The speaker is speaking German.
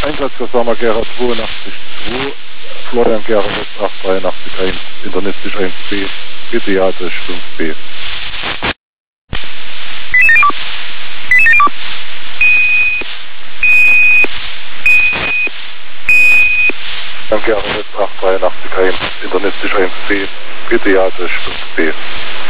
Einsatz für Sommer Gerhard 82.2, Florian Gerhard 883.1, internistisch 1B, bitte ja durch 5B. Gerhard 883.1, internistisch 1B, bitte ja durch 5B.